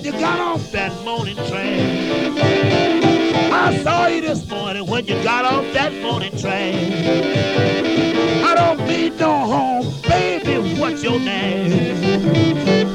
you got off that morning train. I saw you this morning when you got off that morning train. I don't mean no home, baby, what's your name?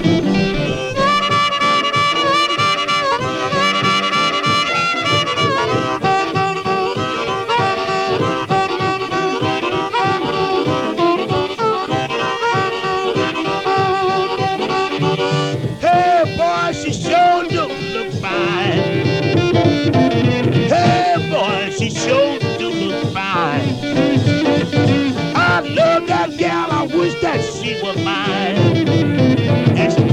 Hey, boy, she sure do look fine. Hey, boy, she sure do look fine. I love that gal, I wish that she were mine. And she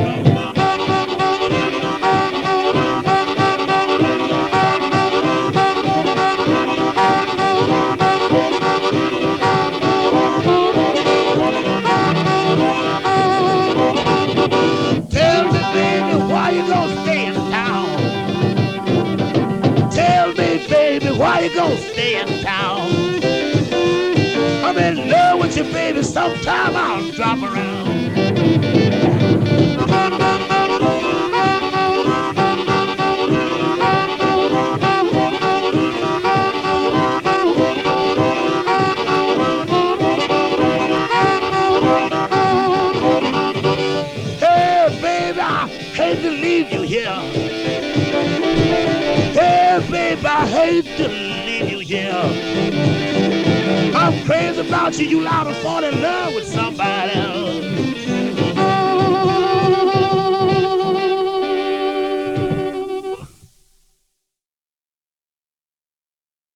tell me, baby, why you gonna stay in town? Tell me, baby, why you gonna stay in town? I'm in love with you, baby, sometime I'll drop around. Hey, baby, I hate to leave you here. Hey, baby, I hate to leave you here. I'm crazy about you, you liable to fall in love with somebody else.